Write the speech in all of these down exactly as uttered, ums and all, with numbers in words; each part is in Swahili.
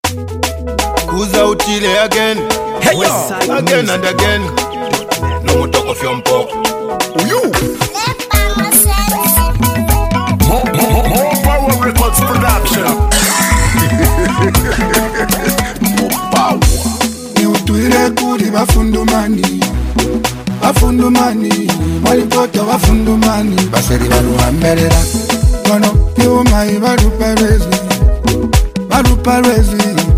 Kuza utile again. Hey yo, again and again. No more talk of your mpo. You. More, more, more Power Records production. More power. Ni utuile kuli bafundumani, bafundumani, mwalipoto bafundumani, baseri baluhamberera. Kono kiumai balupalwezi, balupalwezi,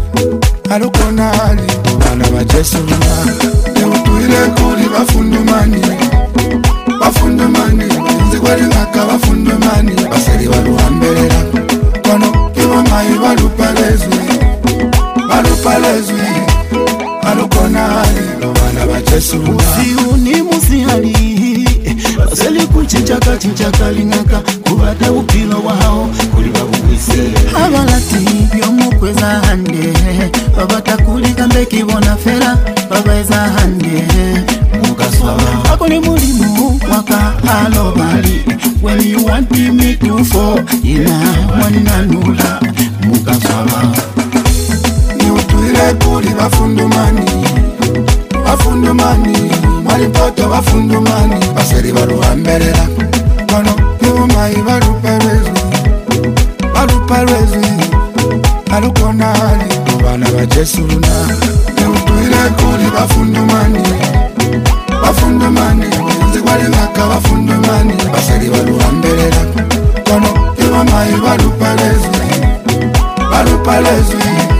alukonali, bana bajesuna. Ni utuile kuli bafundumani, bafundumani, nzikwali ngaka bafundumani, baseri baluhamberera. Kono kiumai balupalwezi, balupalwezi, alukonali, bana bajesuna. Usiuni musihali, baseli kuchinchaka chinchaka lingaka, kubata upilo wao, kuliba uwisi. Abalati byomukweza hande, babata kulika mbeki bona fera, babaeza hande, mukaswaba. Ako ni mulimu waka alobali, when you want me to fall, ina wananula, mukaswaba. Ni utuile kuli bafundumani, bafundumani, mwalipoto bafundumani, baseri baluhamberera. Kono kiumai balupalwezi, balupalwezi, alukonali, bana bajesuna. Ni utuile kuli bafundumani, bafundumani, nzikwali ngaka bafundumani, baseri baluhamberera. Kono kiumai balupalwezi, balupalwezi,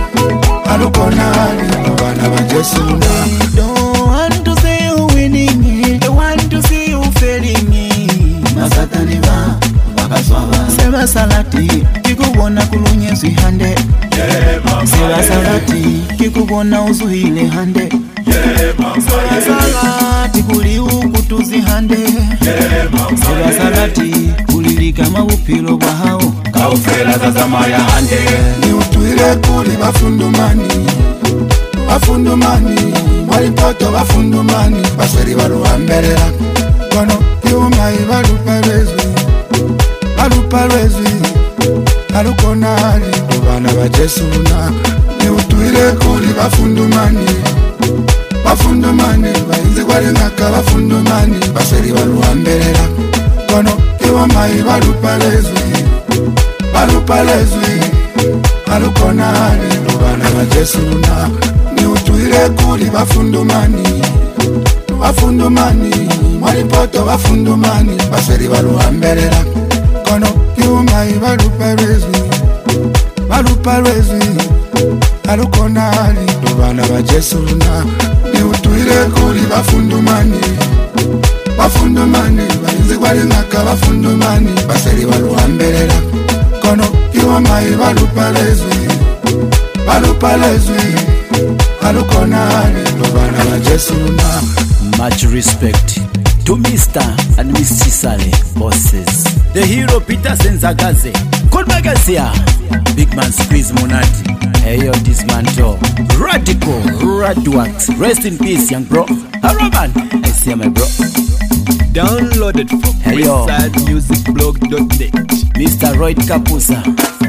alukonali, bana bajesuna. Don't want to see you winning, I want to see you failing. Masatani ba, bakaswaba. Seba salati, kikubona kulunye zihande. Seba salati, kikubona uzuhile hande. Seba salati, kuli ukutuzi hande. Seba salati, kulilika mawupilo wahao, kaufela zazamaya hande. Ni utuile kuli bafundumani, bafundumani, mwalipoto bafundumani, baseri baluhamberera. Kono kiumai balupalwezi, balupalwezi, alukonali, bana bajesuna. Ni utuile kuli bafundumani, bafundumani, bainzi kwali ngaka bafundumani, baseri baluhamberera. Kono kiumai balupalwezi, balupalwezi, alukonali, bana bajesuna. Ni utuile kuli bafundumani, bafundumani, mwalipoto bafundumani, baseri baluhamberera. Kono kiumai balupalwezi, balupalwezi, alukonali, bana bajesuna. Ni utuile kuli bafundumani, bafundumani, bainzi kwali ngaka bafundumani, baseri baluhamberera. Kono kiumai balupalwezi, balupalwezi, alukonali, bana bajesuna. Much respect to Mister and Miss Chisale bosses. The hero Peter Senzagaze, Cold Magazia, Big Man Squeeze Monati, Ayo Dismantle, Radical, Radwax, rest in peace young bro. Hello man, I see my bro. Downloaded from Hello. website music blog dot net. Mister Royd Kapusa,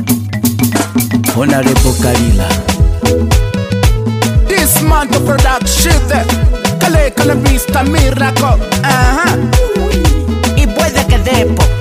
Honorable Kalila. This month of production, Kale Kale Mister Miracle. Ajá. Y puede que depo